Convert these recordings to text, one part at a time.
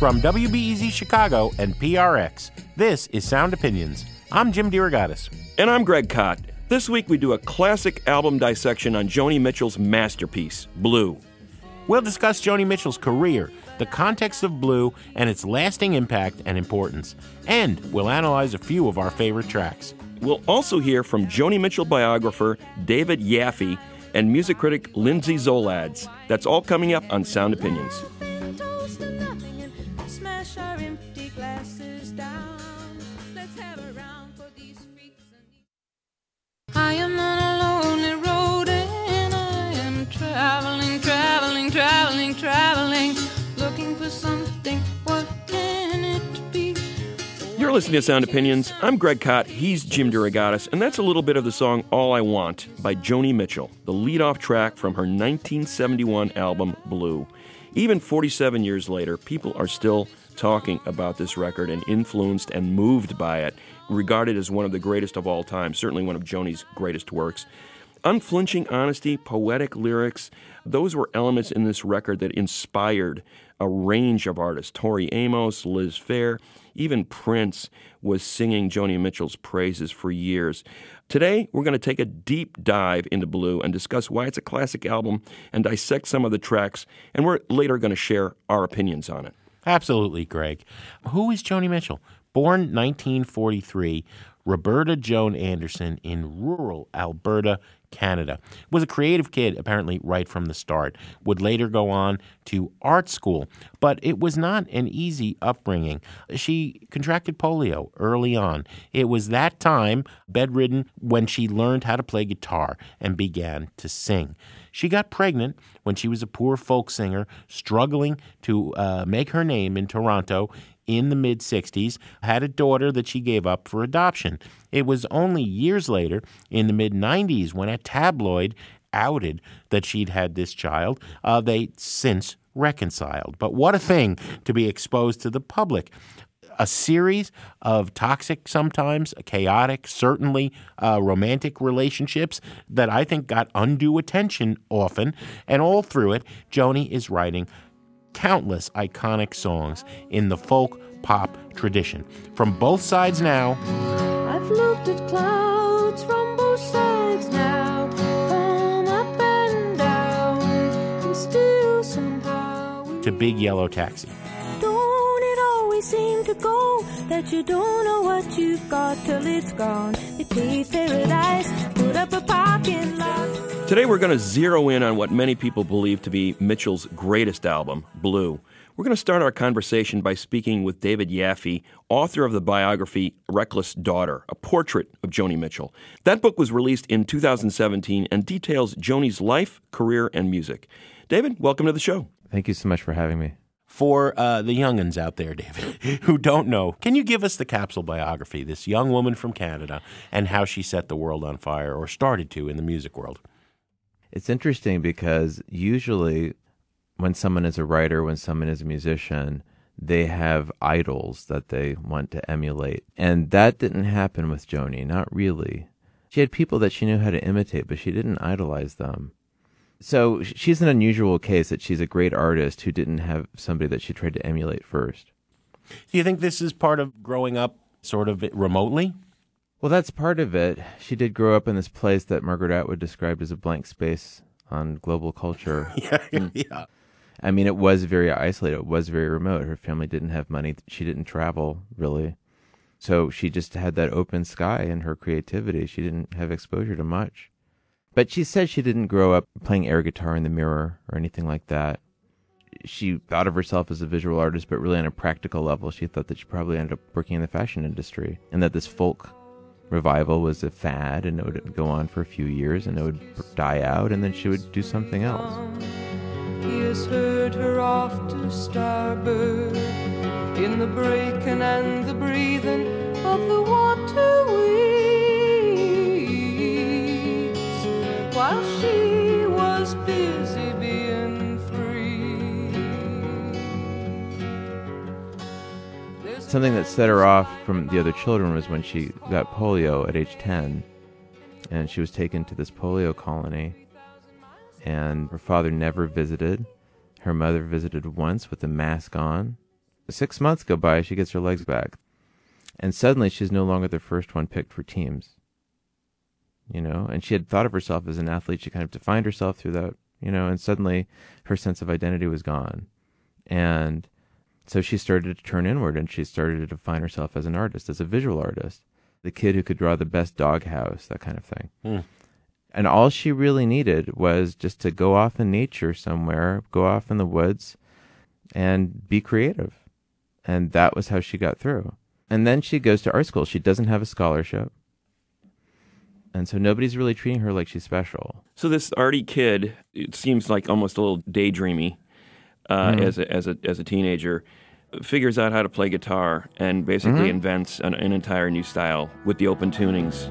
From WBEZ Chicago and PRX, this is Sound Opinions. I'm Jim DeRogatis. And I'm Greg Kot. This week we do a classic album dissection on Joni Mitchell's masterpiece, Blue. We'll discuss Joni Mitchell's career, the context of Blue, and its lasting impact and importance. And we'll analyze a few of our favorite tracks. We'll also hear from Joni Mitchell biographer David Yaffe and music critic Lindsay Zoladz. That's all coming up on Sound Opinions. I am on a lonely road and I am traveling, looking for something. What can it be? You're listening to Sound Opinions. I'm Greg Kot. He's Jim DeRogatis, and that's a little bit of the song All I Want by Joni Mitchell, the lead-off track from her 1971 album Blue. Even 47 years later, people are still talking about this record and influenced and moved by it, regarded as one of the greatest of all time, certainly one of Joni's greatest works. Unflinching honesty, poetic lyrics, those were elements in this record that inspired a range of artists. Tori Amos, Liz Phair, even Prince was singing Joni Mitchell's praises for years. Today, we're going to take a deep dive into Blue and discuss why it's a classic album and dissect some of the tracks, and we're later going to share our opinions on it. Absolutely, Greg. Who is Joni Mitchell? Born 1943, Roberta Joan Anderson in rural Alberta, Canada. Was a creative kid, apparently, right from the start. Would later go on to art school, but it was not an easy upbringing. She contracted polio early on. It was that time, bedridden, when she learned how to play guitar and began to sing. She got pregnant when she was a poor folk singer, struggling to make her name in Toronto in the mid-'60s, had a daughter that she gave up for adoption. It was only years later, in the mid-'90s, when a tabloid outed that she'd had this child. They since reconciled. But what a thing to be exposed to the public. A series of toxic, sometimes chaotic, certainly romantic relationships that I think got undue attention often. And all through it, Joni is writing countless iconic songs in the folk pop tradition. From both sides now. I've looked at clouds from both sides now, from up and down, and still somehow To Big Yellow Taxi. Don't it always seem to go that you don't know what you've got till it's gone? They paved paradise, put up a parking lot. Today we're going to zero in on what many people believe to be Mitchell's greatest album, Blue. We're going to start our conversation by speaking with David Yaffe, author of the biography Reckless Daughter, a portrait of Joni Mitchell. That book was released in 2017 and details Joni's life, career, and music. David, welcome to the show. Thank you so much for having me. For the young'uns out there, David, who don't know, can you give us the capsule biography, this young woman from Canada, and how she set the world on fire, or started to, in the music world? It's interesting because usually when someone is a writer, when someone is a musician, they have idols that they want to emulate. And that didn't happen with Joni, not really. She had people that she knew how to imitate, but she didn't idolize them. So she's an unusual case that she's a great artist who didn't have somebody that she tried to emulate first. Do you think this is part of growing up sort of remotely? Well, that's part of it. She did grow up in this place that Margaret Atwood described as a blank space on global culture. Yeah. I mean, it was very isolated. It was very remote. Her family didn't have money. She didn't travel, really. So she just had that open sky in her creativity. She didn't have exposure to much. But she said she didn't grow up playing air guitar in the mirror or anything like that. She thought of herself as a visual artist, but really on a practical level, she thought that she probably ended up working in the fashion industry and that this folk revival was a fad and it would go on for a few years and it would die out and then she would do something else. He has heard her off to starboard in the breaking and the breathing of the water weeds while she was busy being free. Something that set her off from the other children was when she got polio at age 10 and she was taken to this polio colony. And her father never visited. Her mother visited once with a mask on. 6 months go by, she gets her legs back. And suddenly she's no longer the first one picked for teams. And she had thought of herself as an athlete. She kind of defined herself through that, and suddenly her sense of identity was gone. And so she started to turn inward, and she started to define herself as an artist, as a visual artist. The kid who could draw the best doghouse, that kind of thing. And all she really needed was just to go off in nature somewhere, go off in the woods, and be creative. And that was how she got through. And then she goes to art school. She doesn't have a scholarship. And so nobody's really treating her like she's special. So this arty kid, it seems like almost a little daydreamy as a teenager, figures out how to play guitar and basically invents an entire new style with the open tunings.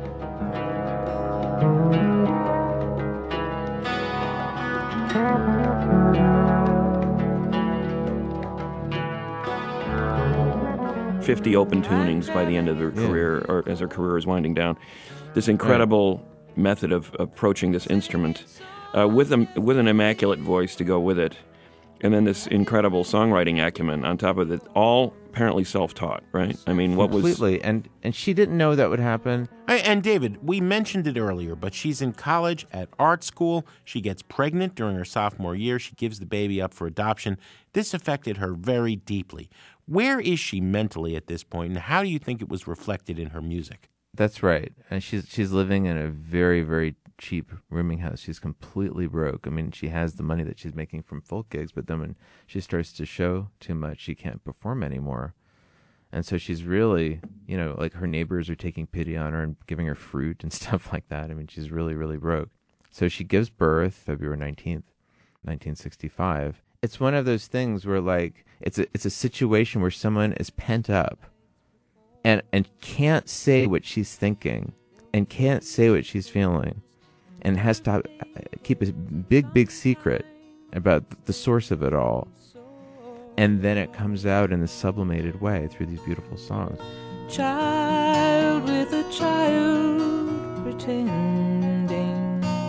.50 open tunings by the end of her career, or as her career is winding down. This incredible method of approaching this instrument with an immaculate voice to go with it, and then this incredible songwriting acumen on top of it, all apparently self-taught, right? I mean, what was... Completely, and she didn't know that would happen. And David, we mentioned it earlier, but she's in college at art school. She gets pregnant during her sophomore year. She gives the baby up for adoption. This affected her very deeply. Where is she mentally at this point, and how do you think it was reflected in her music? That's right. And she's living in a very, very cheap rooming house. She's completely broke. I mean, she has the money that she's making from folk gigs, but then when she starts to show too much, she can't perform anymore. And so she's really, like her neighbors are taking pity on her and giving her fruit and stuff like that. I mean, she's really, really broke. So she gives birth February 19th, 1965. It's one of those things where, like, it's a situation where someone is pent up and can't say what she's thinking and can't say what she's feeling and has to keep a big, big secret about the source of it all. And then it comes out in a sublimated way through these beautiful songs. Child with a child pretending,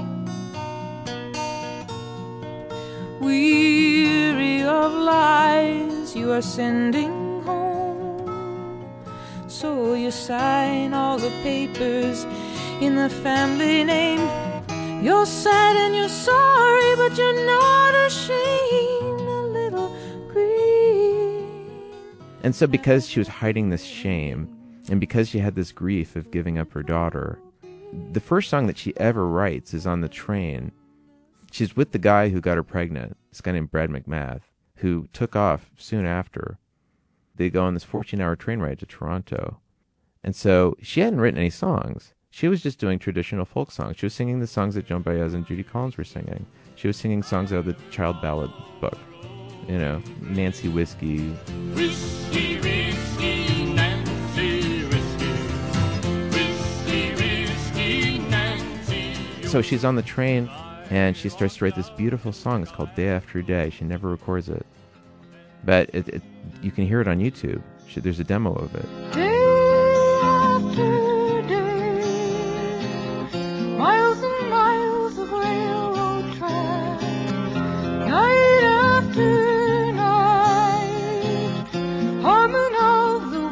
weary of lies you are sending home, so you sign all the papers in the family name. You're sad and you're sorry, but you're not ashamed. A little green. And so because she was hiding this shame, and because she had this grief of giving up her daughter, the first song that she ever writes is on the train. She's with the guy who got her pregnant, this guy named Brad McMath, who took off soon after. They go on this 14-hour train ride to Toronto. And so she hadn't written any songs. She was just doing traditional folk songs. She was singing the songs that Joan Baez and Judy Collins were singing. She was singing songs out of the child ballad book. Nancy Whiskey. Whiskey, whiskey, Nancy Whiskey. Whiskey, whiskey, Nancy. So she's on the train, and she starts to write this beautiful song. It's called Day After Day. She never records it. But you can hear it on YouTube. There's a demo of it. Day after day, miles and miles of railroad track, night after night, humming of the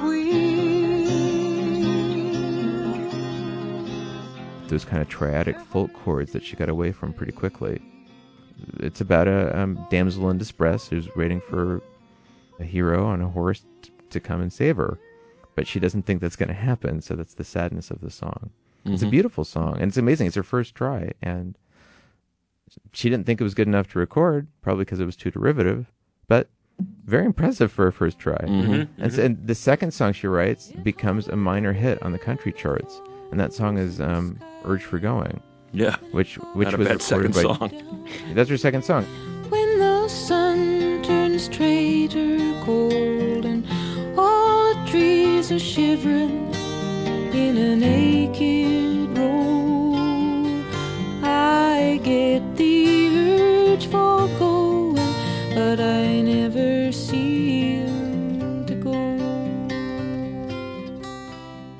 wheel. Those kind of triadic folk chords that she got away from pretty quickly. It's about a damsel in distress who's waiting for a hero on a horse to come and save her, but she doesn't think that's going to happen, so that's the sadness of the song. It's a beautiful song, and it's amazing. It's her first try, and she didn't think it was good enough to record, probably because it was too derivative, but very impressive for her first try. And the second song she writes becomes a minor hit on the country charts, and that song is Urge for Going. Yeah. Which Not was a bad second recorded by... song. That's her second song. When the sun turns traitor cold and all the trees are shivering in a naked row, I get the urge for going, but I never seem to go.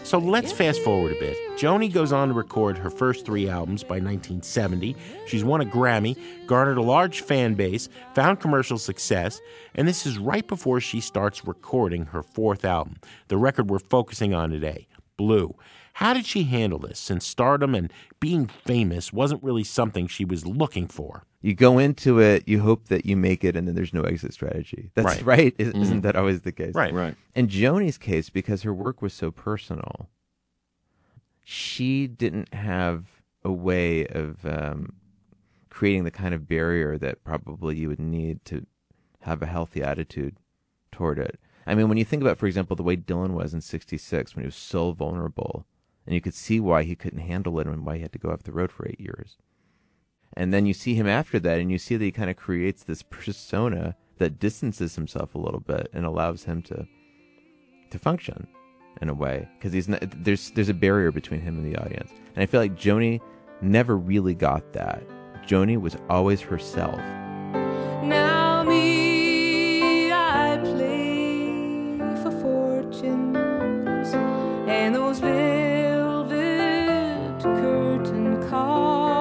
So let's fast forward a bit. Joni goes on to record her first 3 albums by 1970. She's won a Grammy, garnered a large fan base, found commercial success, and this is right before she starts recording her 4th album, the record we're focusing on today, Blue. How did she handle this, since stardom and being famous wasn't really something she was looking for? You go into it, you hope that you make it, and then there's no exit strategy. That's right. Isn't that always the case? Right. Right. In Joni's case, because her work was so personal, she didn't have a way of creating the kind of barrier that probably you would need to have a healthy attitude toward it. I mean, when you think about, for example, the way Dylan was in '66, when he was so vulnerable, and you could see why he couldn't handle it and why he had to go off the road for 8 years. And then you see him after that, and you see that he kind of creates this persona that distances himself a little bit and allows him to function in a way, because he's not, there's a barrier between him and the audience. And I feel like Joni never really got that. Joni was always herself. Now me, I play for fortunes and those velvet curtain calls.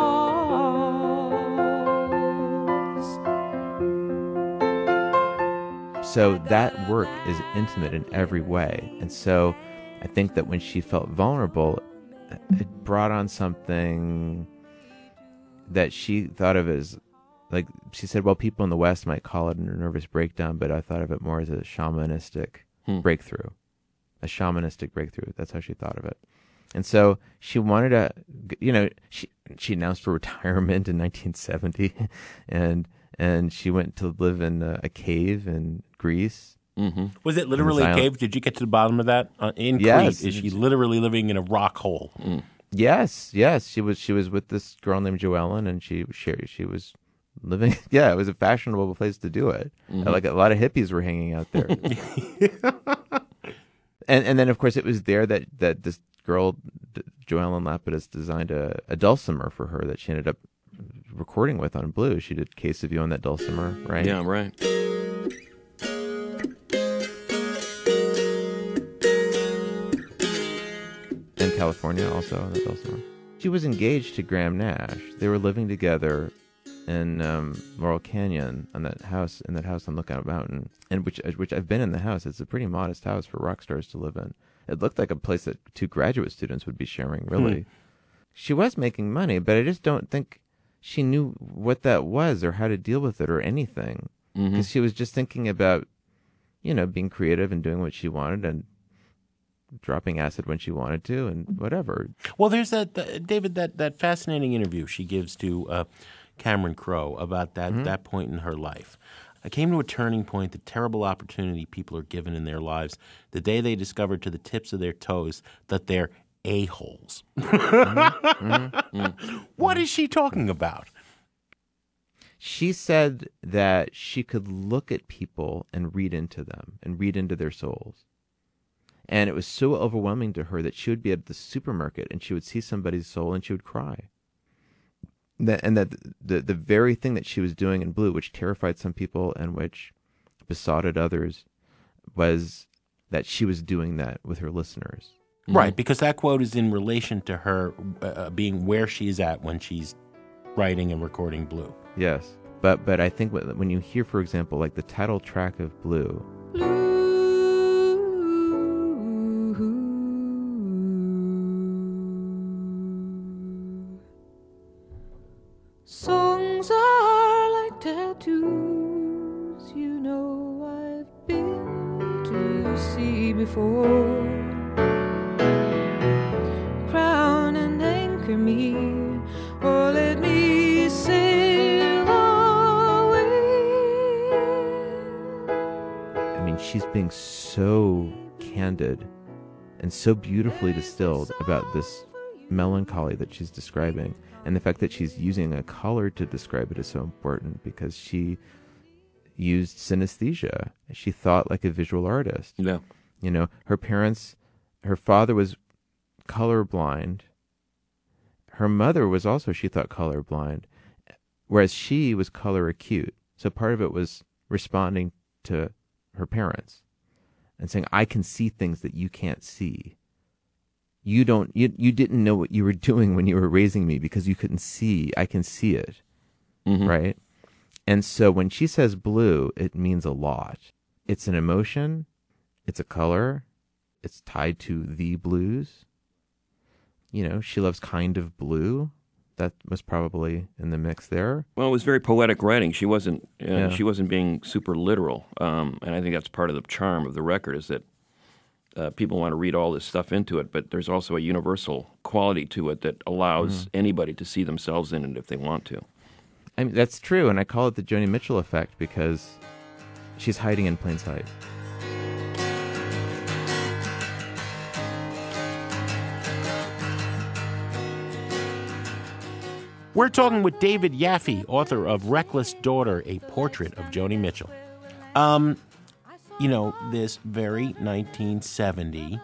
So that work is intimate in every way. And so I think that when she felt vulnerable, it brought on something that she thought of as, like, she said, well, people in the West might call it a nervous breakdown, but I thought of it more as a shamanistic breakthrough. A shamanistic breakthrough. That's how she thought of it. And so she wanted to, she announced her retirement in 1970, and she went to live in a cave in Greece. Mm-hmm. Was it literally a cave? Did you get to the bottom of that? In Yes. Crete, is she literally living in a rock hole? Yes. She was with this girl named Joellen, and she was living. Yeah, it was a fashionable place to do it. Like a lot of hippies were hanging out there. and then of course it was there that this girl, Joellen Lapidus, designed a dulcimer for her that she ended up recording with on Blue. She did Case of You on that dulcimer, right? Yeah, right. In California also on the dulcimer. She was engaged to Graham Nash. They were living together in Laurel Canyon in that house on Lookout Mountain, and which I've been in the house. It's a pretty modest house for rock stars to live in. It looked like a place that 2 graduate students would be sharing, really. She was making money, but I just don't think she knew what that was or how to deal with it or anything. Because she was just thinking about, being creative and doing what she wanted and dropping acid when she wanted to and whatever. Well, there's David, that fascinating interview she gives to Cameron Crowe about that point in her life. I came to a turning point, the terrible opportunity people are given in their lives, the day they discovered to the tips of their toes that they're a-holes. What is she talking about? She said that she could look at people and read into them and read into their souls. And it was so overwhelming to her that she would be at the supermarket and she would see somebody's soul and she would cry. That the very thing that she was doing in Blue, which terrified some people and which besotted others, was that she was doing that with her listeners. Right, because that quote is in relation to her being where she's at when she's writing and recording Blue. Yes, but I think when you hear, for example, like the title track of Blue, songs are like tattoos, I've been to see before. Crown and anchor me, or let me sail away. I mean, she's being so candid and so beautifully distilled about this melancholy that she's describing. And the fact that she's using a color to describe it is so important because she used synesthesia. She thought like a visual artist. Yeah. Her father was colorblind. Her mother was also, she thought, colorblind, whereas she was color acute. So part of it was responding to her parents and saying, I can see things that you can't see. you didn't know what you were doing when you were raising me because you couldn't see. I can see it, right? And so when she says blue, it means a lot. It's an emotion. It's a color. It's tied to the blues. You know, she loves kind of blue. That was probably in the mix there. Well, it was very poetic writing. She wasn't being super literal, and I think that's part of the charm of the record is that people want to read all this stuff into it, but there's also a universal quality to it that allows anybody to see themselves in it if they want to. I mean, that's true, and I call it the Joni Mitchell effect because she's hiding in plain sight. We're talking with David Yaffe, author of Reckless Daughter, A Portrait of Joni Mitchell. You know, this very 1970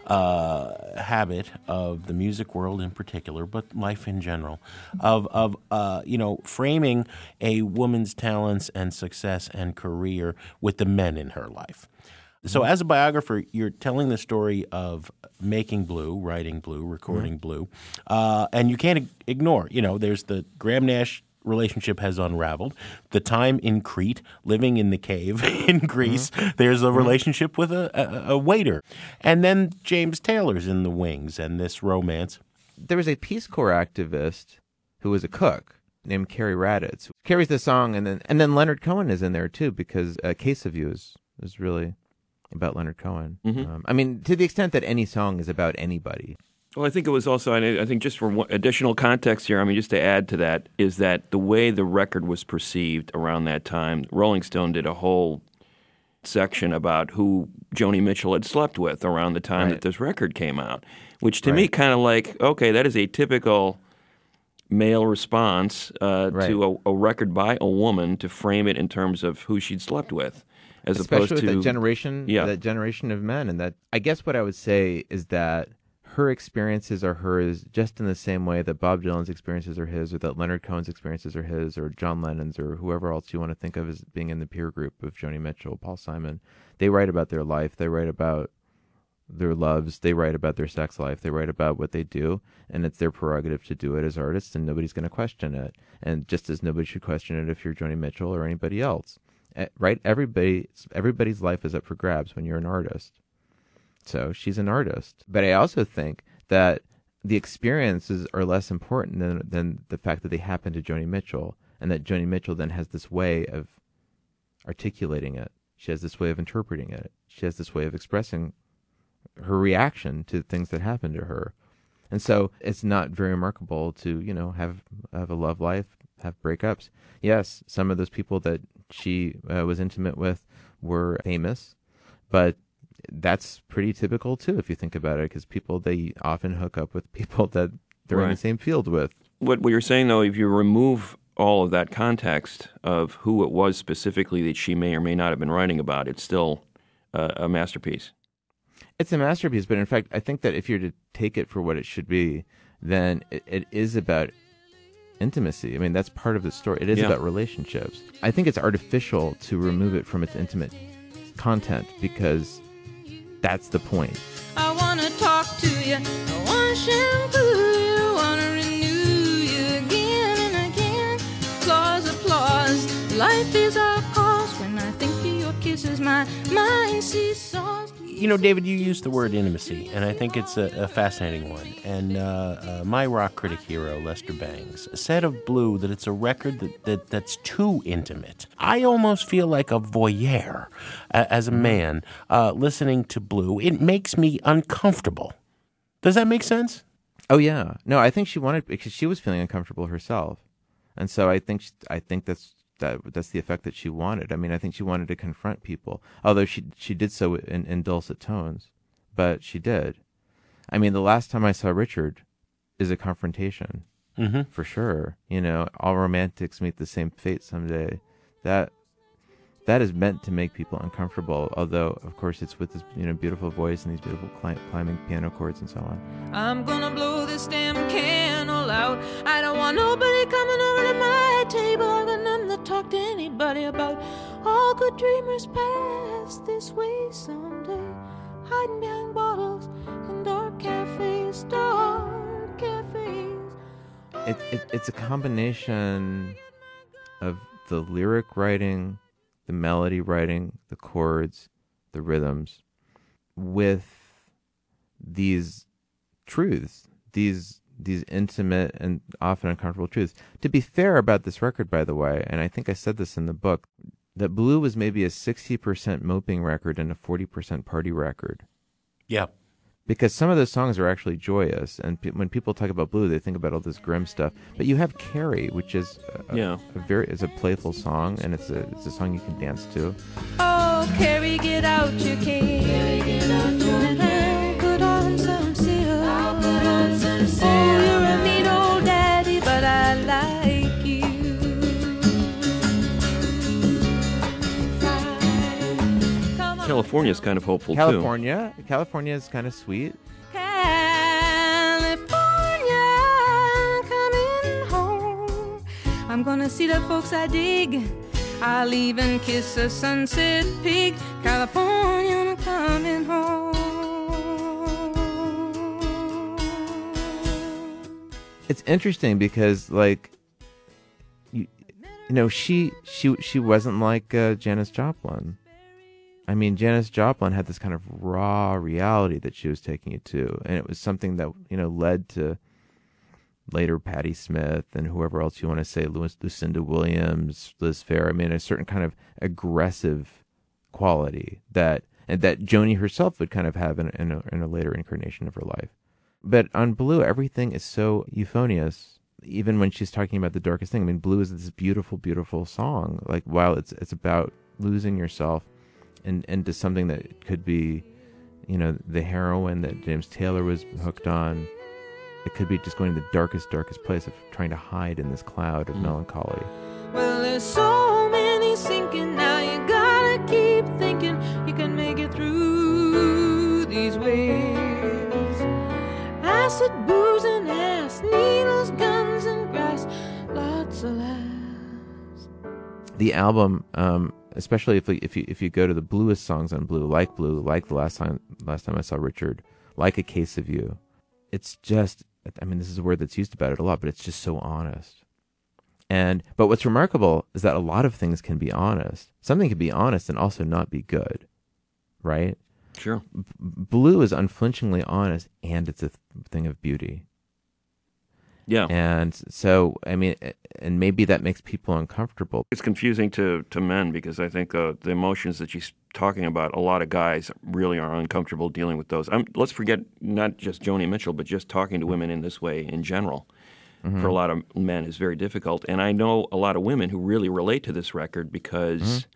habit of the music world in particular, but life in general, of framing a woman's talents and success and career with the men in her life. So as a biographer, you're telling the story of making blue, writing blue, recording blue, and you can't ignore, there's the Graham Nash relationship has unraveled. The time in Crete, living in the cave in Greece, there's a relationship with a waiter. And then James Taylor's in the wings and this romance. There was a Peace Corps activist who was a cook named Carrie Raditz. Carries the song, and then Leonard Cohen is in there too, because A Case of You is really about Leonard Cohen. I mean, to the extent that any song is about anybody. Well, I think it was also, I think just for additional context here, just to add to that, is that the way the record was perceived around that time, Rolling Stone did a whole section about who Joni Mitchell had slept with around the time that this record came out, which to me kind of like, okay, that is a typical male response to a record by a woman to frame it in terms of who she'd slept with. As Especially opposed to that generation of men. And that, I guess what I would say is that her experiences are hers just in the same way that Bob Dylan's experiences are his, or that Leonard Cohen's experiences are his, or John Lennon's, or whoever else you want to think of as being in the peer group of Joni Mitchell, Paul Simon. They write about their life. They write about their loves. They write about their sex life. They write about what they do, and it's their prerogative to do it as artists, and nobody's going to question it. And just as nobody should question it if you're Joni Mitchell or anybody else. Right? Everybody's life is up for grabs when you're an artist. So she's an artist. But I also think that the experiences are less important than the fact that they happen to Joni Mitchell, and that Joni Mitchell then has this way of articulating it. She has this way of interpreting it. She has this way of expressing her reaction to things that happen to her. And so it's not very remarkable to, have a love life, have breakups. Yes, some of those people that she was intimate with were famous, but that's pretty typical too if you think about it, because people, they often hook up with people that they're in the same field with. What you're saying, though, if you remove all of that context of who it was specifically that she may or may not have been writing about, it's still a masterpiece. It's a masterpiece, but in fact, I think that if you're to take it for what it should be, then it is about intimacy. I mean, that's part of the story. It is about relationships. I think it's artificial to remove it from its intimate content, because that's the point. I wanna talk to you, I wanna shampoo you, wanna renew you again and again. Applause, life is our cause. When I think of your kisses, my mind seesaws. David, you used the word intimacy, and I think it's a fascinating one. And my rock critic hero, Lester Bangs, said of Blue that it's a record that's too intimate. I almost feel like a voyeur as a man listening to Blue. It makes me uncomfortable. Does that make sense? Oh, yeah. No, I think she wanted, because she was feeling uncomfortable herself. And so I think that's the effect that she wanted. I mean, I think she wanted to confront people, although she did so in dulcet tones, but she did. I mean, the last time I saw Richard is a confrontation, for sure. All romantics meet the same fate someday. That is meant to make people uncomfortable, although, of course, it's with this beautiful voice and these beautiful climbing piano chords and so on. I'm gonna blow this damn candle out. I don't want nobody coming over to my table. I got nothing to talk to anybody about. All good dreamers pass this way someday, hiding behind bottles in dark cafes. start cafes. It's a combination of the lyric writing, the melody writing, the chords, the rhythms, with these truths, these intimate and often uncomfortable truths. To be fair about this record, by the way, and I think I said this in the book, that Blue was maybe a 60% moping record and a 40% party record. Yeah. Because some of those songs are actually joyous, and when people talk about Blue, they think about all this grim stuff. But you have Carrie, which is is a playful song, and it's a song you can dance to. Oh, Carrie, get out your cane. Put on some silk. Oh, you're a mean old daddy, but I like you. California's kind of hopeful, California is kind of sweet. California, coming home. I'm gonna see the folks I dig. I'll even kiss a sunset pig. California, I'm coming home. It's interesting because, like, you know, she wasn't like Janis Joplin. I mean, Janis Joplin had this kind of raw reality that she was taking you to, and it was something that, you know, led to later Patti Smith and whoever else you want to say, Lucinda Williams, Liz Phair. I mean, a certain kind of aggressive quality that Joni herself would kind of have in a later incarnation of her life. But on Blue, everything is so euphonious. Even when she's talking about the darkest thing, I mean, Blue is this beautiful, beautiful song. Like, while it's about losing yourself into something that could be, you know, the heroin that James Taylor was hooked on. It could be just going to the darkest, darkest place of trying to hide in this cloud of melancholy. Well, there's so many sinking now. You gotta keep thinking you can make it through these waves. Acid, booze, and ass, needles, guns, and grass. Lots of laughs. The album, especially if you go to the bluest songs on Blue, like the last time I saw Richard, like A Case of You, it's just, I mean, this is a word that's used about it a lot, but it's just so honest. But what's remarkable is that a lot of things can be honest. Something can be honest and also not be good, right? Sure. Blue is unflinchingly honest, and it's a thing of beauty. Yeah. And so, I mean, and maybe that makes people uncomfortable. It's confusing to men because I think the emotions that she's talking about, a lot of guys really are uncomfortable dealing with those. Let's forget not just Joni Mitchell, but just talking to women in this way in general. Mm-hmm. For a lot of men is very difficult. And I know a lot of women who really relate to this record because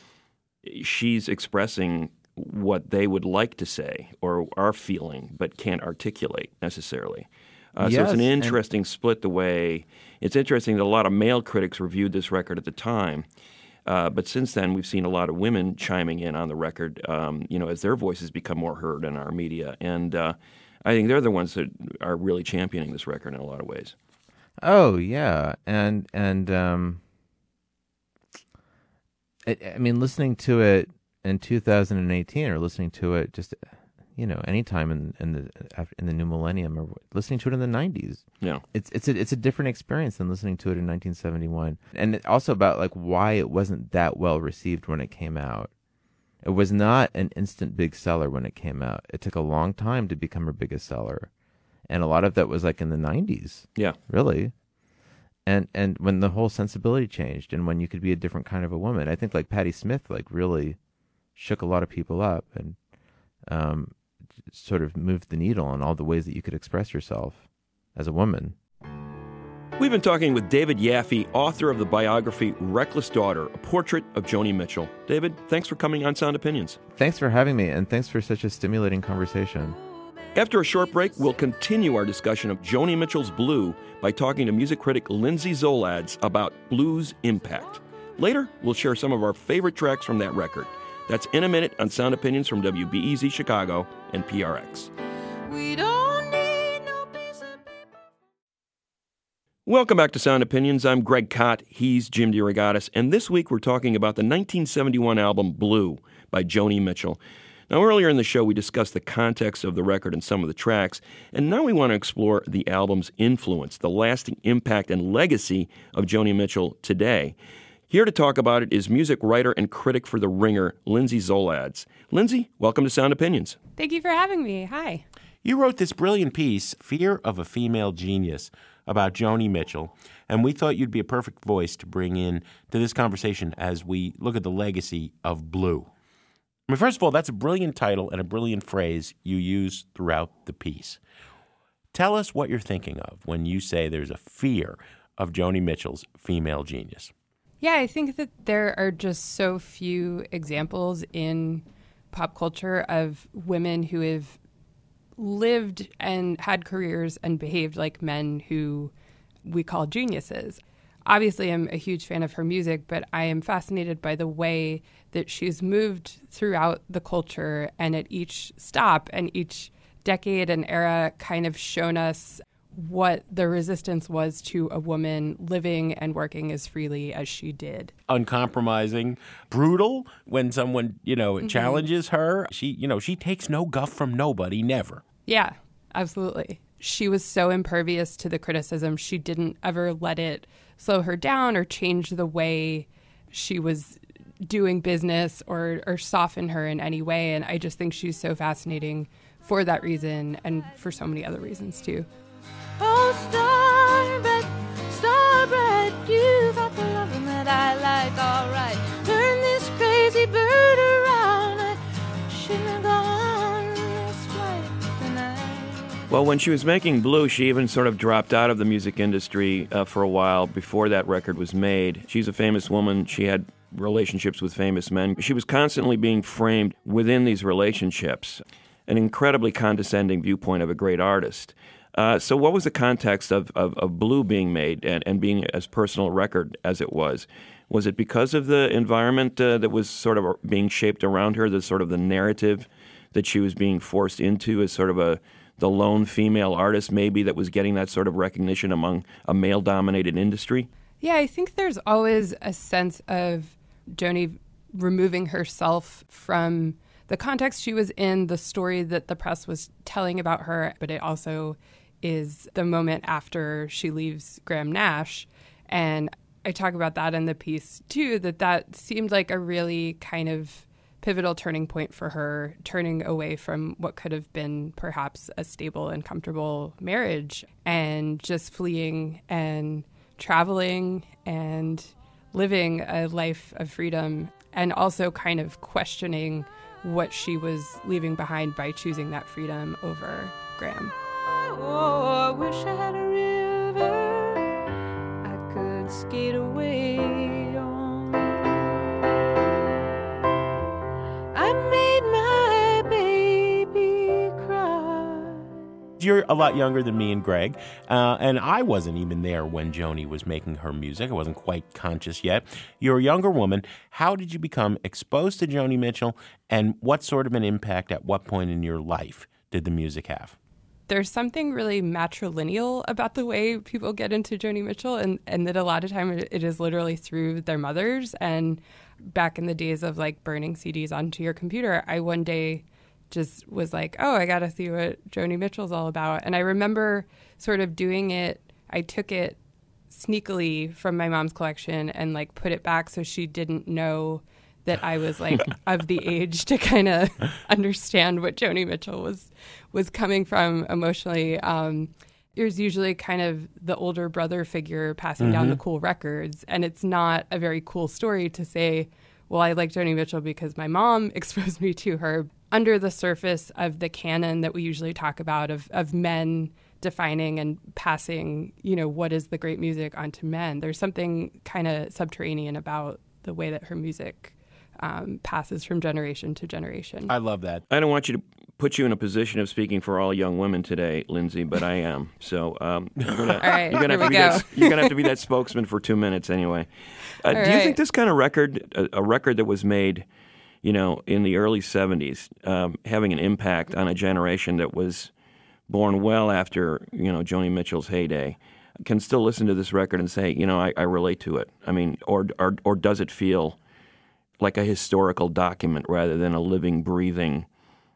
she's expressing what they would like to say or are feeling but can't articulate necessarily. So it's an interesting split the way – it's interesting that a lot of male critics reviewed this record at the time. But since then, we've seen a lot of women chiming in on the record, you know, as their voices become more heard in our media. And I think they're the ones that are really championing this record in a lot of ways. Oh, yeah. And I mean, listening to it in 2018 or listening to it just – you know, anytime in the new millennium, or listening to it in the 90s. Yeah. It's a different experience than listening to it in 1971. And also about like why it wasn't that well received when it came out. It was not an instant big seller when it came out. It took a long time to become her biggest seller. And a lot of that was like in the 90s. Yeah. Really. And when the whole sensibility changed and when you could be a different kind of a woman. I think like Patti Smith like really shook a lot of people up and sort of moved the needle on all the ways that you could express yourself as a woman. We've been talking with David Yaffe, author of the biography Reckless Daughter, a portrait of Joni Mitchell. David, thanks for coming on Sound Opinions. Thanks for having me, and thanks for such a stimulating conversation. After a short break, we'll continue our discussion of Joni Mitchell's Blue by talking to music critic Lindsay Zoladz about blues impact. Later, we'll share some of our favorite tracks from that record. That's in a minute on Sound Opinions from WBEZ Chicago and PRX. We don't need no piece of paper. Welcome back to Sound Opinions. I'm Greg Kot. He's Jim DeRogatis. And this week we're talking about the 1971 album Blue by Joni Mitchell. Now, earlier in the show, we discussed the context of the record and some of the tracks, and now we want to explore the album's influence, the lasting impact and legacy of Joni Mitchell today. Here to talk about it is music writer and critic for The Ringer, Lindsay Zoladz. Lindsay, welcome to Sound Opinions. Thank you for having me. Hi. You wrote this brilliant piece, Fear of a Female Genius, about Joni Mitchell, and we thought you'd be a perfect voice to bring in to this conversation as we look at the legacy of Blue. I mean, first of all, that's a brilliant title and a brilliant phrase you use throughout the piece. Tell us what you're thinking of when you say there's a fear of Joni Mitchell's female genius. Yeah, I think that there are just so few examples in pop culture of women who have lived and had careers and behaved like men who we call geniuses. Obviously, I'm a huge fan of her music, but I am fascinated by the way that she's moved throughout the culture and at each stop and each decade and era kind of shown us what the resistance was to a woman living and working as freely as she did. Uncompromising, brutal when someone, challenges her. She takes no guff from nobody, never. Yeah, absolutely. She was so impervious to the criticism. She didn't ever let it slow her down or change the way she was doing business or soften her in any way. And I just think she's so fascinating for that reason and for so many other reasons too. Oh, starbred, you got the loving that I like, all right. Turn this crazy bird around. I shouldn't have gone this flight tonight. Well, when she was making Blue, she even sort of dropped out of the music industry for a while before that record was made. She's a famous woman. She had relationships with famous men. She was constantly being framed within these relationships. An incredibly condescending viewpoint of a great artist. So what was the context of Blue being made and being as personal a record as it was? Was it because of the environment that was sort of being shaped around her, the sort of the narrative that she was being forced into as sort of the lone female artist maybe that was getting that sort of recognition among a male-dominated industry? Yeah, I think there's always a sense of Joni removing herself from the context she was in, the story that the press was telling about her, but it also is the moment after she leaves Graham Nash. And I talk about that in the piece, too, that seemed like a really kind of pivotal turning point for her, turning away from what could have been perhaps a stable and comfortable marriage and just fleeing and traveling and living a life of freedom and also kind of questioning what she was leaving behind by choosing that freedom over Graham. Oh, I wish I had a river I could skate away on. I made my baby cry. You're a lot younger than me and Greg, and I wasn't even there when Joni was making her music. I wasn't quite conscious yet. You're a younger woman. How did you become exposed to Joni Mitchell, and what sort of an impact at what point in your life did the music have? There's something really matrilineal about the way people get into Joni Mitchell, and that a lot of time it is literally through their mothers. And back in the days of like burning CDs onto your computer, I one day just was like, oh, I got to see what Joni Mitchell's all about. And I remember sort of doing it. I took it sneakily from my mom's collection and like put it back so she didn't know that I was like of the age to kind of understand what Joni Mitchell was coming from emotionally. There's usually kind of the older brother figure passing down the cool records. And it's not a very cool story to say, well, I like Joni Mitchell because my mom exposed me to her. Under the surface of the canon that we usually talk about of men defining and passing, what is the great music onto men, there's something kind of subterranean about the way that her music passes from generation to generation. I love that. I don't want you to put you in a position of speaking for all young women today, Lindsay, but I am. So you're gonna, all right, you're gonna have to be that spokesman for 2 minutes anyway. Do you think this kind of record, a record that was made, in the early 70s, having an impact on a generation that was born well after, Joni Mitchell's heyday, can still listen to this record and say, I relate to it? I mean, or does it feel like a historical document rather than a living, breathing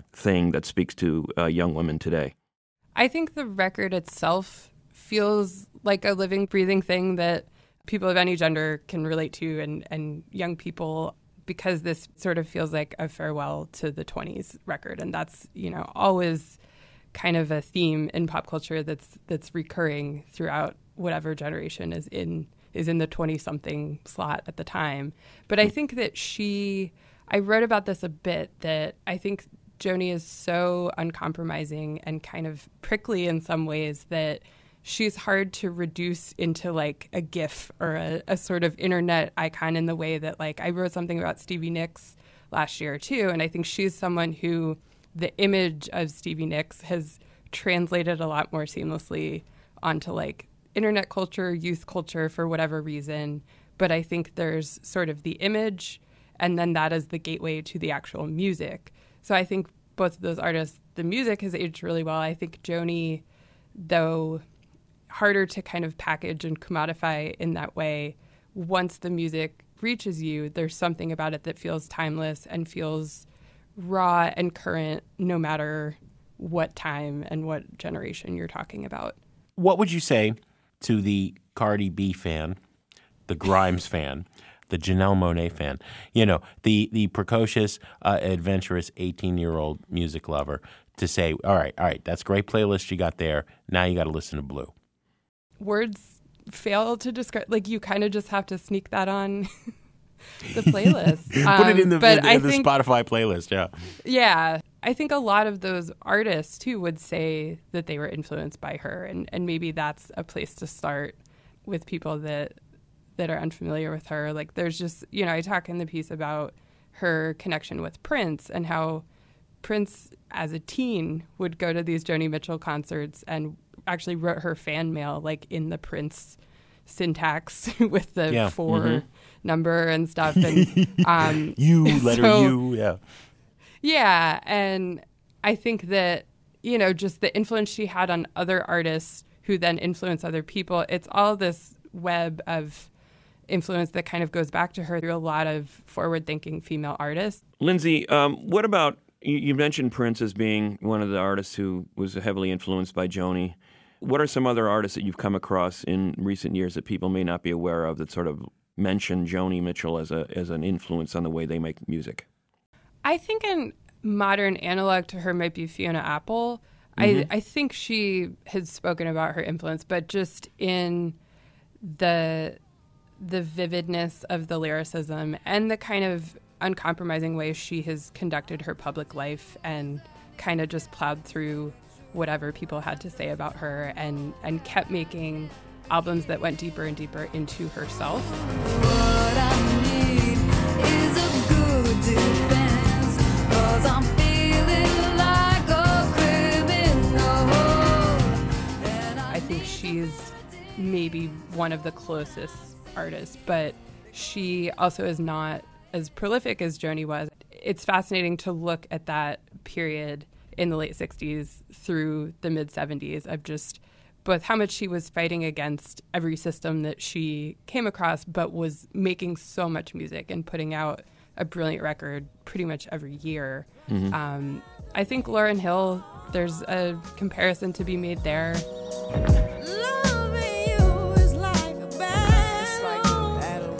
thing that speaks to young women today? I think the record itself feels like a living, breathing thing that people of any gender can relate to, and young people, because this sort of feels like a farewell to the 20s record. And that's, always kind of a theme in pop culture that's recurring throughout whatever generation is in the 20-something slot at the time. But I think that I wrote about this a bit, that I think Joni is so uncompromising and kind of prickly in some ways that she's hard to reduce into like a GIF or a sort of internet icon, in the way that, like, I wrote something about Stevie Nicks last year too, and I think she's someone who the image of Stevie Nicks has translated a lot more seamlessly onto like internet culture, youth culture, for whatever reason. But I think there's sort of the image, and then that is the gateway to the actual music. So I think both of those artists, the music has aged really well. I think Joni, though harder to kind of package and commodify in that way, once the music reaches you, there's something about it that feels timeless and feels raw and current, no matter what time and what generation you're talking about. What would you say to the Cardi B fan, the Grimes fan, the Janelle Monáe fan, the precocious, adventurous 18-year-old music lover, to say, all right, that's a great playlist you got there. Now you got to listen to Blue. Words fail to describe, like, you kind of just have to sneak that on the playlist. Put it in the think, Spotify playlist, yeah. Yeah. I think a lot of those artists, too, would say that they were influenced by her, and maybe that's a place to start with people that are unfamiliar with her. Like, there's just, I talk in the piece about her connection with Prince, and how Prince, as a teen, would go to these Joni Mitchell concerts and actually wrote her fan mail, like, in the Prince syntax with the four number and stuff. And yeah. Yeah, and I think that, just the influence she had on other artists who then influence other people, it's all this web of influence that kind of goes back to her through a lot of forward-thinking female artists. Lindsay, what about, you mentioned Prince as being one of the artists who was heavily influenced by Joni. What are some other artists that you've come across in recent years that people may not be aware of that sort of mention Joni Mitchell as an influence on the way they make music? I think an modern analog to her might be Fiona Apple. I think she had spoken about her influence, but just in the vividness of the lyricism and the kind of uncompromising way she has conducted her public life, and kind of just plowed through whatever people had to say about her, and kept making albums that went deeper and deeper into herself. What I need is a good defense, 'cause I'm feeling like a criminal. I think she's maybe one of the closest artists, but she also is not as prolific as Joni was. It's fascinating to look at that period in the late 60s through the mid-70s of just both how much she was fighting against every system that she came across, but was making so much music and putting out a brilliant record pretty much every year. I think Lauryn Hill, there's a comparison to be made there. Loving you is like a battle.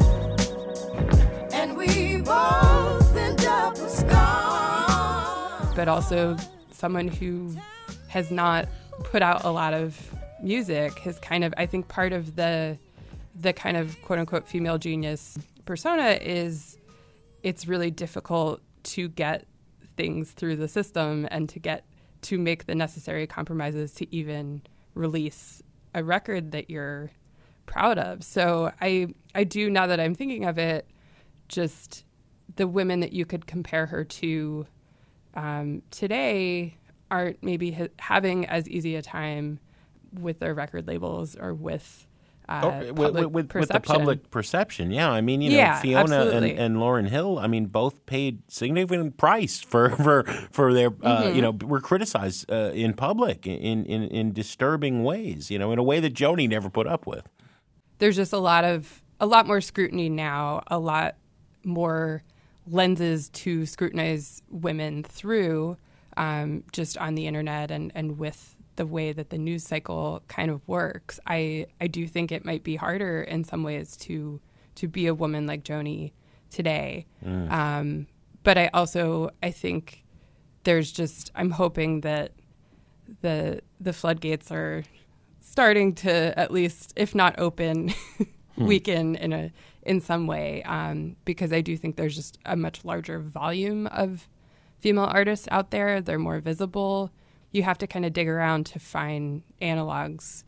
And we both end up with scars. But also someone who has not put out a lot of music, has kind of, I think part of the kind of quote unquote female genius persona is it's really difficult to get things through the system and to make the necessary compromises to even release a record that you're proud of. So I do, now that I'm thinking of it, just the women that you could compare her to today aren't maybe having as easy a time with their record labels or with with the public perception. Yeah, I mean, Fiona and Lauryn Hill, I mean, both paid significant price for their, were criticized in public in disturbing ways, in a way that Joni never put up with. There's just a lot more scrutiny now, a lot more lenses to scrutinize women through, just on the internet and with the way that the news cycle kind of works. I do think it might be harder in some ways to be a woman like Joni today. But I think I'm hoping that the floodgates are starting to, at least, if not open, weaken in some way, because I do think there's just a much larger volume of female artists out there. They're more visible. You have to kind of dig around to find analogs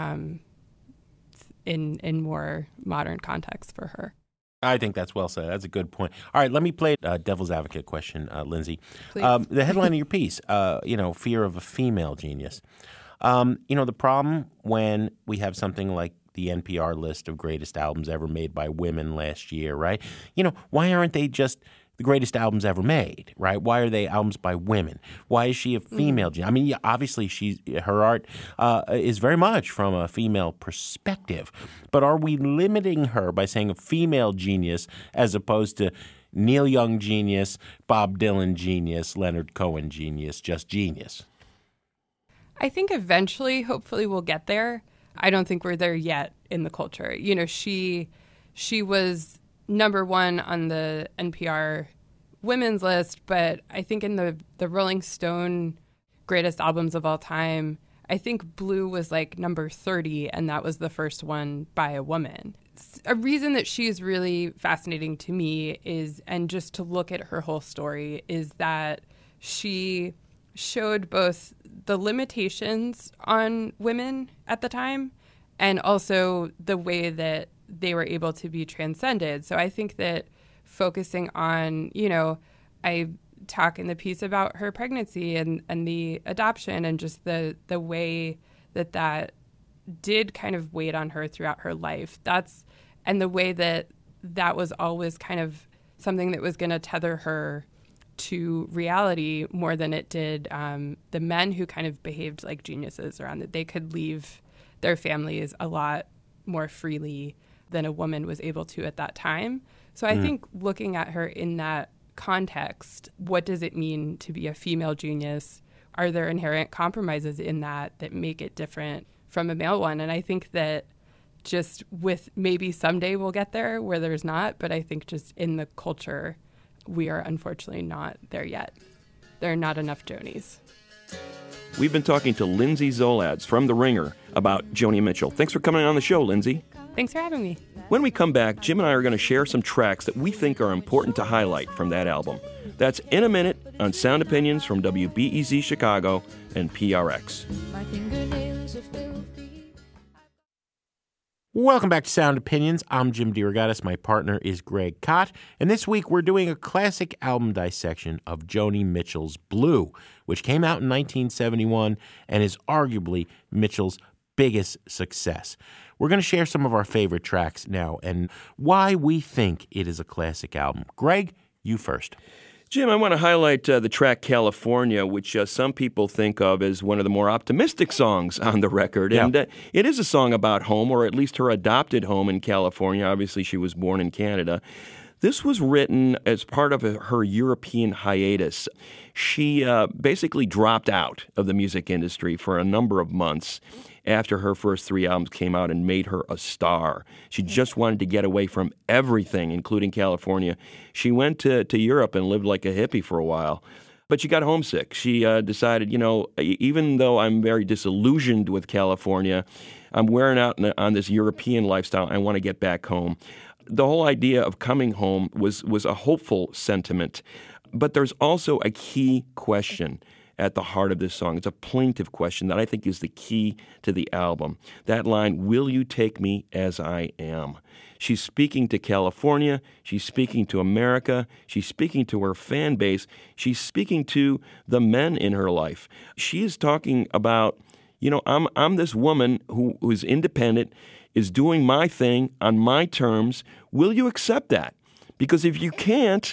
in more modern context for her. I think that's well said. That's a good point. All right, let me play a devil's advocate question, Lindsay. Please. The headline of your piece, fear of a female genius. The problem when we have something like the NPR list of greatest albums ever made by women last year, right? Why aren't they just the greatest albums ever made, right? Why are they albums by women? Why is she a female genius? I mean, obviously her art is very much from a female perspective, but are we limiting her by saying a female genius as opposed to Neil Young genius, Bob Dylan genius, Leonard Cohen genius, just genius? I think eventually, hopefully, we'll get there. I don't think we're there yet in the culture. She was number one on the NPR women's list, but I think in the Rolling Stone greatest albums of all time, I think Blue was like number 30, and that was the first one by a woman. A reason that she's really fascinating to me is, and just to look at her whole story, is that she showed both the limitations on women at the time and also the way that they were able to be transcended. So I think that focusing on, I talk in the piece about her pregnancy and the adoption and just the way that did kind of weigh on her throughout her life. And the way that was always kind of something that was going to tether her to reality more than it did the men who kind of behaved like geniuses around that they could leave their families a lot more freely than a woman was able to at that time. So I think looking at her in that context, what does it mean to be a female genius? Are there inherent compromises in that make it different from a male one? And I think that just with maybe someday we'll get there where there's not, but I think just in the culture, we are unfortunately not there yet. There are not enough Jonies. We've been talking to Lindsay Zoladz from The Ringer about Joni Mitchell. Thanks for coming on the show, Lindsay. Thanks for having me. When we come back, Jim and I are going to share some tracks that we think are important to highlight from that album. That's in a minute on Sound Opinions from WBEZ Chicago and PRX. My fingernails are filthy. Welcome back to Sound Opinions. I'm Jim DeRogatis. My partner is Greg Kot. And this week we're doing a classic album dissection of Joni Mitchell's Blue, which came out in 1971 and is arguably Mitchell's biggest success. We're going to share some of our favorite tracks now and why we think it is a classic album. Greg, you first. Jim, I want to highlight the track California, which some people think of as one of the more optimistic songs on the record. Yeah. And it is a song about home, or at least her adopted home in California. Obviously, she was born in Canada. This was written as part of her European hiatus. She basically dropped out of the music industry for a number of months after her first 3 albums came out and made her a star. She just wanted to get away from everything, including California. She went to Europe and lived like a hippie for a while. But she got homesick. She decided, even though I'm very disillusioned with California, I'm wearing out on this European lifestyle. I want to get back home. The whole idea of coming home was a hopeful sentiment. But there's also a key question at the heart of this song. It's a plaintive question that I think is the key to the album. That line, "Will you take me as I am?" She's speaking to California. She's speaking to America. She's speaking to her fan base. She's speaking to the men in her life. She is talking about, I'm this woman who is independent, is doing my thing on my terms. Will you accept that? Because if you can't,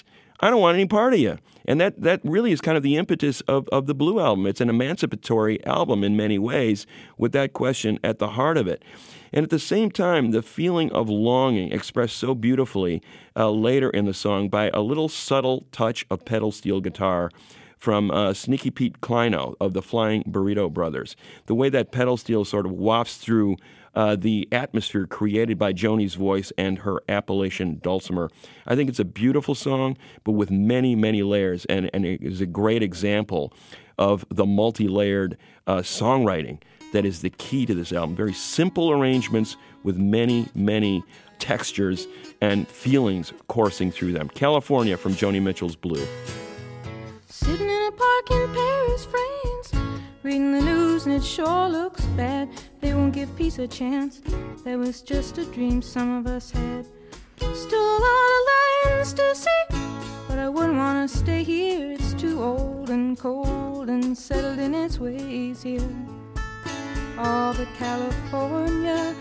I don't want any part of you. And that really is kind of the impetus of the Blue Album. It's an emancipatory album in many ways with that question at the heart of it. And at the same time, the feeling of longing expressed so beautifully later in the song by a little subtle touch of pedal steel guitar from Sneaky Pete Kleino of the Flying Burrito Brothers. The way that pedal steel sort of wafts through the atmosphere created by Joni's voice and her Appalachian dulcimer. I think it's a beautiful song, but with many, many layers, and it is a great example of the multi-layered songwriting that is the key to this album. Very simple arrangements with many, many textures and feelings coursing through them. California from Joni Mitchell's Blue. Sitting in a park in Paris, France, reading the news and it sure looks bad. They won't give peace a chance. That was just a dream some of us had. Still a lot of lands to see, but I wouldn't want to stay here. It's too old and cold and settled in its ways here. Oh, but California,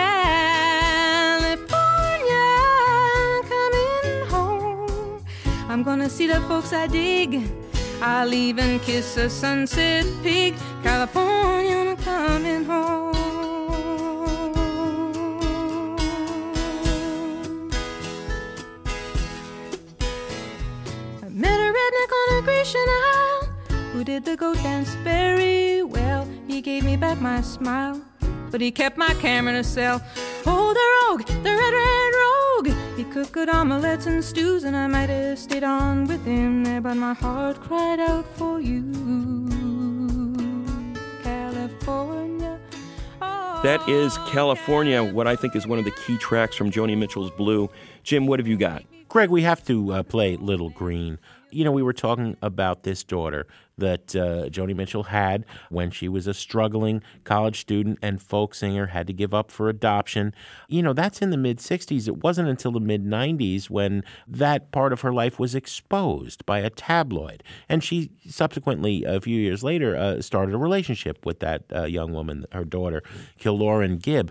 coming home. I'm gonna see the folks I dig. I'll even kiss a sunset pig. California, I'm coming home. I met a redneck on a Grecian Isle who did the goat dance very well. He gave me back my smile, but he kept my camera in a cell. Oh, the rogue, the red rogue. He cooked good omelets and stews, and I might have stayed on with him there, but my heart cried out for you, California. Oh, That is California, what I think is one of the key tracks from Joni Mitchell's Blue. Jim, what have you got? Greg, we have to play Little Green. You know, we were talking about this daughter that Joni Mitchell had when she was a struggling college student and folk singer, had to give up for adoption. You know, that's in the mid-'60s. It wasn't until the mid-'90s when that part of her life was exposed by a tabloid. And she subsequently, a few years later, started a relationship with that young woman, her daughter, Kilauren Gibb.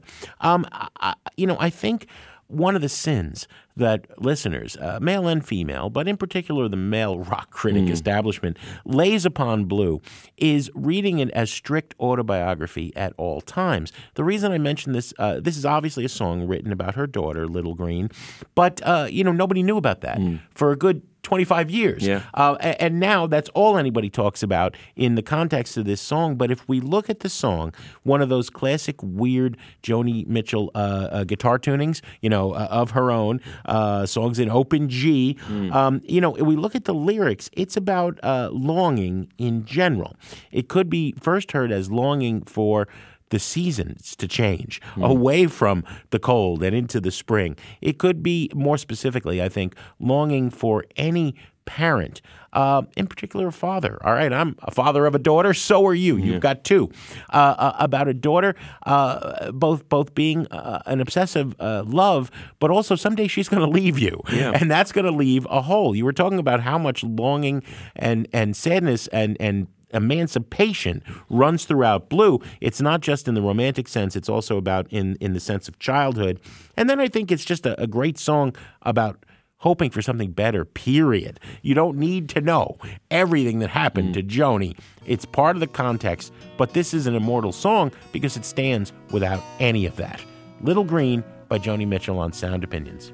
I think one of the sins that listeners, male and female, but in particular the male rock critic establishment, lays upon Blue is reading it as strict autobiography at all times. The reason I mention this, this is obviously a song written about her daughter, Little Green, but, nobody knew about that for a good 25 years. Yeah. And now that's all anybody talks about in the context of this song. But if we look at the song, one of those classic weird Joni Mitchell guitar tunings, of her own, songs in open G, we look at the lyrics, it's about longing in general. It could be first heard as longing for the seasons to change, away from the cold and into the spring. It could be, more specifically, I think, longing for any parent, in particular a father. All right, I'm a father of a daughter, so are you. You've got two. About a daughter, both being an obsessive love, but also someday she's going to leave you, and that's going to leave a hole. You were talking about how much longing and sadness and emancipation runs throughout Blue. It's not just in the romantic sense, it's also about in the sense of childhood. And then I think it's just a great song about hoping for something better, period. You don't need to know everything that happened to Joni. It's part of the context, but this is an immortal song because it stands without any of that. Little Green by Joni Mitchell on Sound Opinions.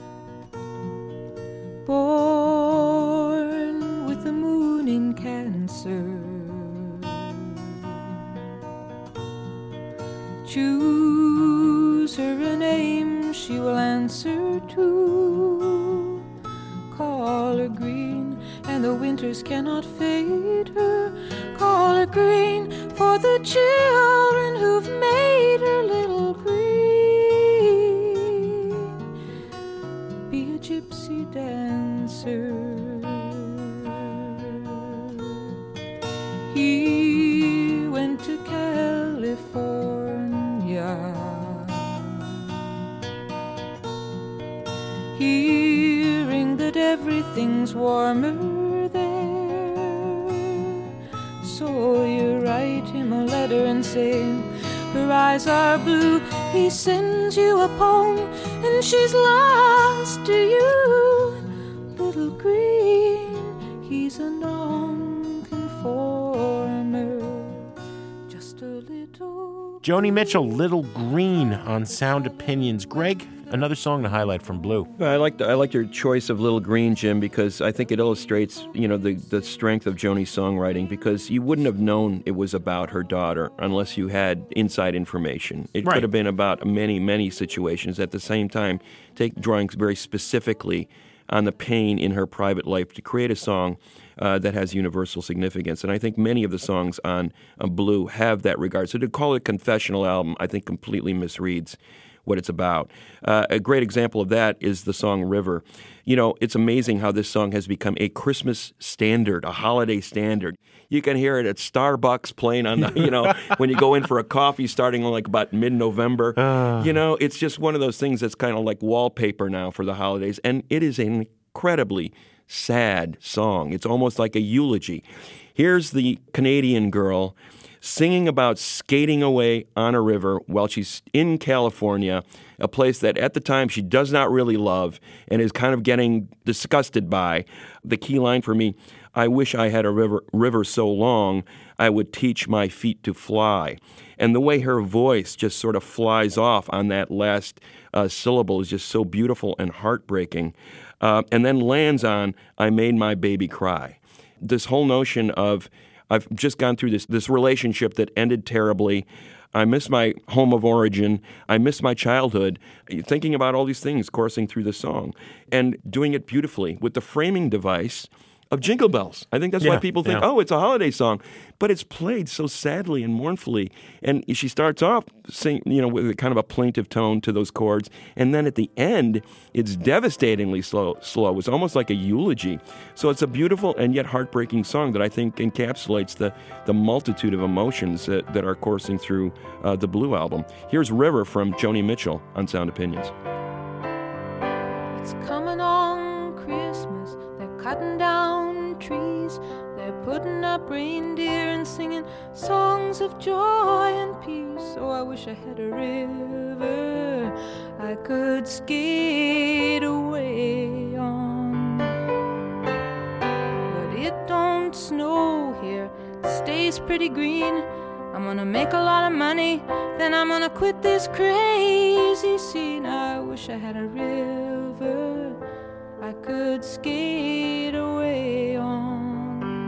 Born with the moon in Cancer, choose her a name she will answer to. Call her green, and the winters cannot fade her. Call her green for the children who've made her little green. Be a gypsy dancer. He went to California, hearing that everything's warmer there. So you write him a letter and say, her eyes are blue. He sends you a poem and she's lost to you. little green, he's a nonconformer, just a little. Joni Mitchell, Little Green on Sound Opinions. Greg, another song to highlight from Blue. I like your choice of Little Green, Jim, because I think it illustrates, the strength of Joni's songwriting, because you wouldn't have known it was about her daughter unless you had inside information. It Right. could have been about many, many situations. At the same time, drawing very specifically on the pain in her private life to create a song that has universal significance. And I think many of the songs on Blue have that regard. So to call it a confessional album, I think completely misreads what it's about. A great example of that is the song River. It's amazing how this song has become a Christmas standard, a holiday standard. You can hear it at Starbucks playing on the, when you go in for a coffee starting on like about mid-November. It's just one of those things that's kind of like wallpaper now for the holidays. And it is an incredibly sad song. It's almost like a eulogy. Here's the Canadian girl singing about skating away on a river while she's in California, a place that at the time she does not really love and is kind of getting disgusted by. The key line for me, I wish I had a river so long I would teach my feet to fly. And the way her voice just sort of flies off on that last syllable is just so beautiful and heartbreaking. And then lands on, I made my baby cry. This whole notion of, I've just gone through this relationship that ended terribly. I miss my home of origin. I miss my childhood. Thinking about all these things coursing through the song and doing it beautifully with the framing device of Jingle Bells. I think that's why people think, oh, it's a holiday song. But it's played so sadly and mournfully. And she starts off with a kind of a plaintive tone to those chords. And then at the end, it's devastatingly slow. It's almost like a eulogy. So it's a beautiful and yet heartbreaking song that I think encapsulates the multitude of emotions that are coursing through the Blue album. Here's River from Joni Mitchell on Sound Opinions. It's coming on Christmas, they're cutting down trees, they're putting up reindeer and singing songs of joy and peace. Oh, I wish I had a river I could skate away on. But it don't snow here, it stays pretty green. I'm gonna make a lot of money, then I'm gonna quit this crazy scene. I wish I had a river I could skate away on.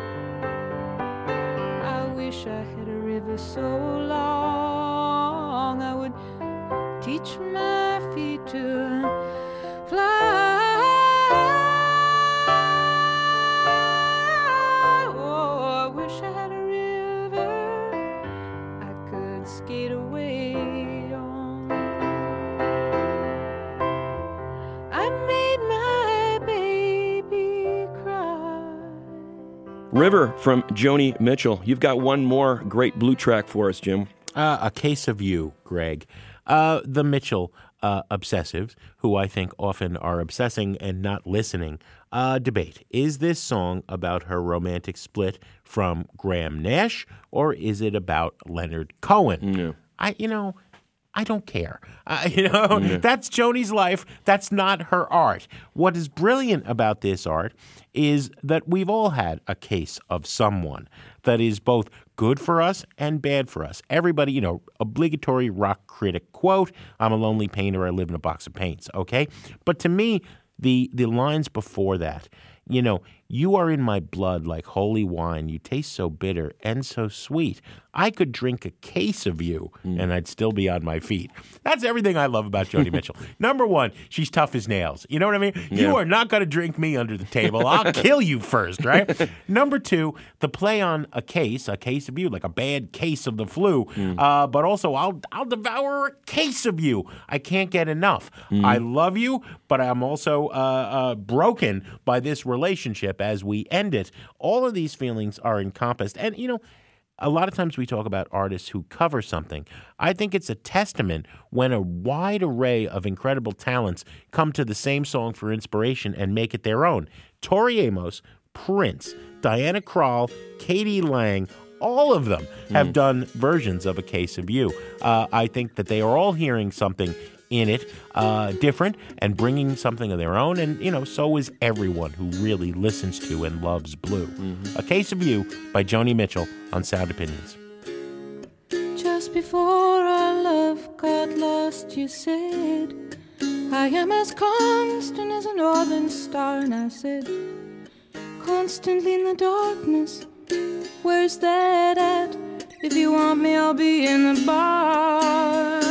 I wish I had a river so long I would teach my feet to fly. Oh, I wish I had a river I could skate away on. I made my baby cry. River from Joni Mitchell. You've got one more great Blue track for us, Jim. A Case of You, Greg. The Mitchell obsessives, who I think often are obsessing and not listening, debate. Is this song about her romantic split from Graham Nash, or is it about Leonard Cohen? No. I don't care. That's Joni's life. That's not her art. What is brilliant about this art is that we've all had a case of someone that is both good for us and bad for us. Everybody, obligatory rock critic quote, I'm a lonely painter, I live in a box of paints, okay? But to me, the lines before that, you are in my blood like holy wine. You taste so bitter and so sweet. I could drink a case of you and I'd still be on my feet. That's everything I love about Joni Mitchell. Number one, she's tough as nails. You know what I mean? Yeah. You are not going to drink me under the table. I'll kill you first, right? Number two, the play on a case of you, like a bad case of the flu. But also, I'll devour a case of you. I can't get enough. I love you, but I'm also broken by this relationship as we end it. All of these feelings are encompassed. And, a lot of times we talk about artists who cover something. I think it's a testament when a wide array of incredible talents come to the same song for inspiration and make it their own. Tori Amos, Prince, Diana Krall, Katie Lang, all of them have done versions of A Case of You. I think that they are all hearing something in it, different, and bringing something of their own. And, so is everyone who really listens to and loves Blue. A Case of You by Joni Mitchell on Sound Opinions. Just before our love got lost, you said, I am as constant as a northern star. And I said, constantly in the darkness, where's that at? If you want me, I'll be in the bar.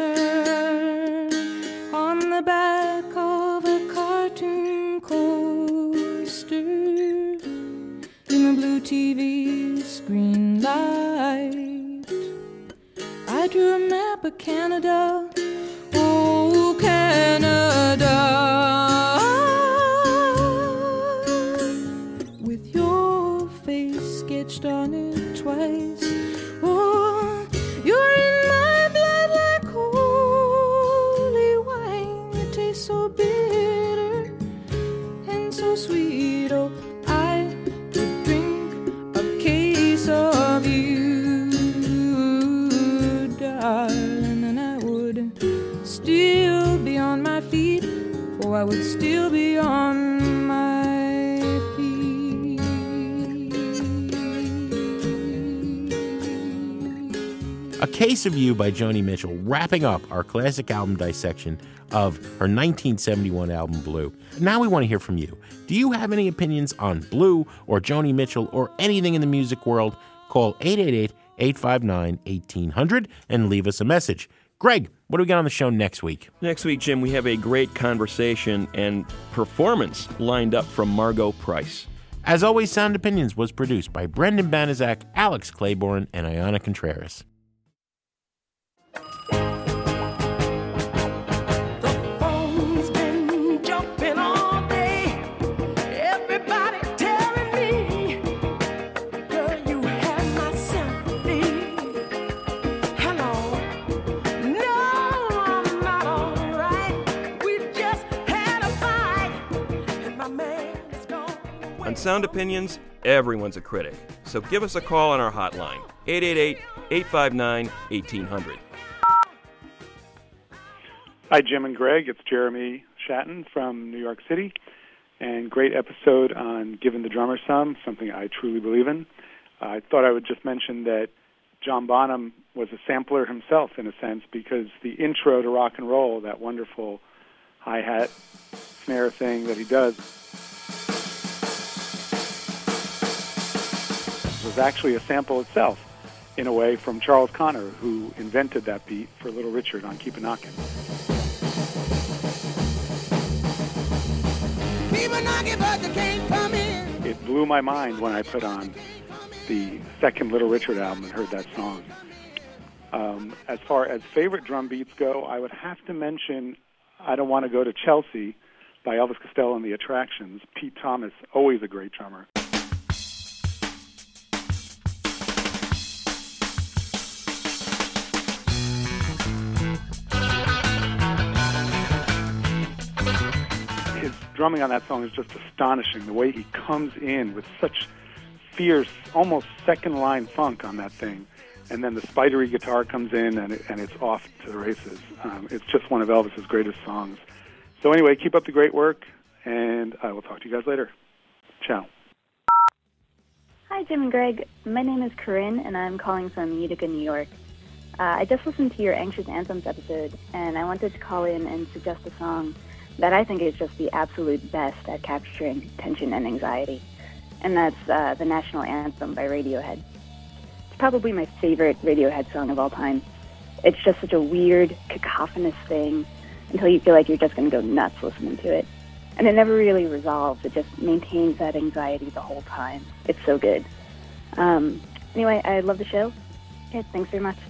On the back of a cartoon coaster, in the blue TV screen light, I drew a map of Canada. Oh, Canada, with your face sketched on it twice. Oh, you're in my blood like holy wine. It tastes so bitter and so sweet. Oh, I could drink a case of you, darling, and I would still be on my feet. Oh, I would still be on my feet. A Case of You by Joni Mitchell, wrapping up our classic album dissection of her 1971 album Blue. Now we want to hear from you. Do you have any opinions on Blue or Joni Mitchell or anything in the music world? Call 888-859-1800 and leave us a message. Greg, what do we got on the show next week? Next week, Jim, we have a great conversation and performance lined up from Margot Price. As always, Sound Opinions was produced by Brendan Banaszak, Alex Claiborne, and Ayana Contreras. On Sound Opinions, everyone's a critic. So give us a call on our hotline, 888-859-1800. Hi, Jim and Greg. It's Jeremy Shatton from New York City. And great episode on Giving the Drummer Some, something I truly believe in. I thought I would just mention that John Bonham was a sampler himself, in a sense, because the intro to rock and roll, that wonderful hi-hat snare thing that he does, was actually a sample itself, in a way, from Charles Connor, who invented that beat for Little Richard on Keep a Knockin'. Keep a knockin', but you can't come in. It blew my mind when I put on the second Little Richard album and heard that song. As far as favorite drum beats go, I would have to mention I Don't Want to Go to Chelsea by Elvis Costello and the Attractions. Pete Thomas, always a great drummer. His drumming on that song is just astonishing. The way he comes in with such fierce, almost second-line funk on that thing. And then the spidery guitar comes in, and it's off to the races. It's just one of Elvis's greatest songs. So anyway, keep up the great work, and I will talk to you guys later. Ciao. Hi, Jim and Greg. My name is Corinne, and I'm calling from Utica, New York. I just listened to your Anxious Anthems episode, and I wanted to call in and suggest a song that I think is just the absolute best at capturing tension and anxiety, and that's the National Anthem by Radiohead. It's probably my favorite Radiohead song of all time. It's just such a weird, cacophonous thing until you feel like you're just going to go nuts listening to it. And it never really resolves. It just maintains that anxiety the whole time. It's so good. Anyway, I love the show. Okay, thanks very much.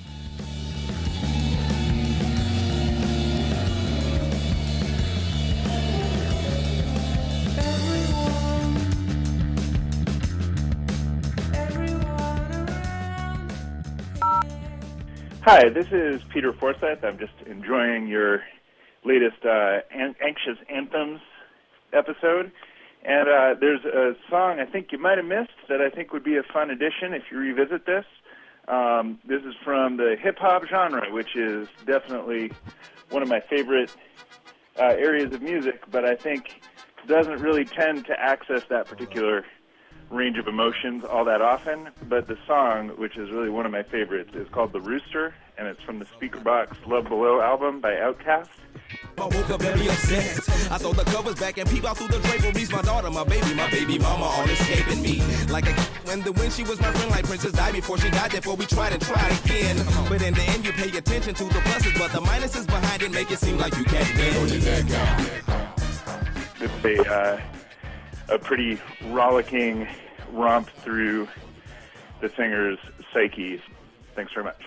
Hi, this is Peter Forsyth. I'm just enjoying your latest Anxious Anthems episode. And there's a song I think you might have missed that I think would be a fun addition if you revisit this. This is from the hip-hop genre, which is definitely one of my favorite areas of music, but I think doesn't really tend to access that particular range of emotions all that often. But the song, which is really one of my favorites, is called The Rooster, and it's from the Speakerboxxx Love Below album by Outkast. I woke up very upset. I throw the covers back and peep out through the draperies. My daughter, my baby mama, all escaping me. Like when she was my friend, like Princess died before she died. Therefore we tried and tried again. But in the end, you pay attention to the pluses, but the minuses behind it make it seem like you can't win. It's a pretty rollicking romp through the singer's psyche. Thanks very much.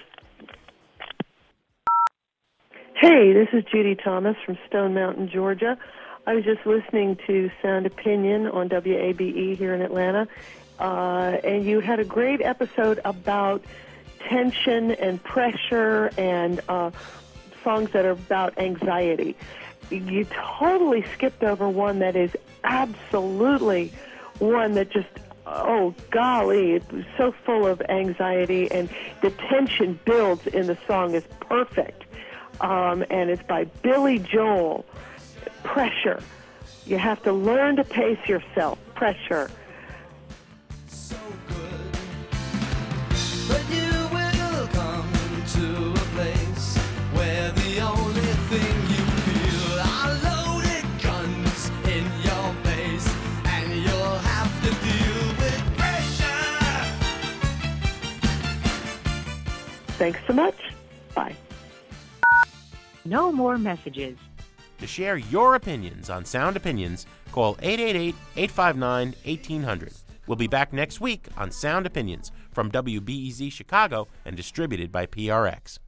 Hey, this is Judy Thomas from Stone Mountain, Georgia. I was just listening to Sound Opinion on WABE here in Atlanta, and you had a great episode about tension and pressure and songs that are about anxiety. You totally skipped over one that is absolutely one that just, oh golly, it was so full of anxiety, and the tension builds in the song is perfect. And it's by Billy Joel. Pressure. You have to learn to pace yourself. Pressure. So good. But you will come to a place where the only thing you feel are loaded guns in your face, and you'll have to deal with pressure. Thanks so much. Bye. No more messages. To share your opinions on Sound Opinions, call 888-859-1800. We'll be back next week on Sound Opinions from WBEZ Chicago and distributed by PRX.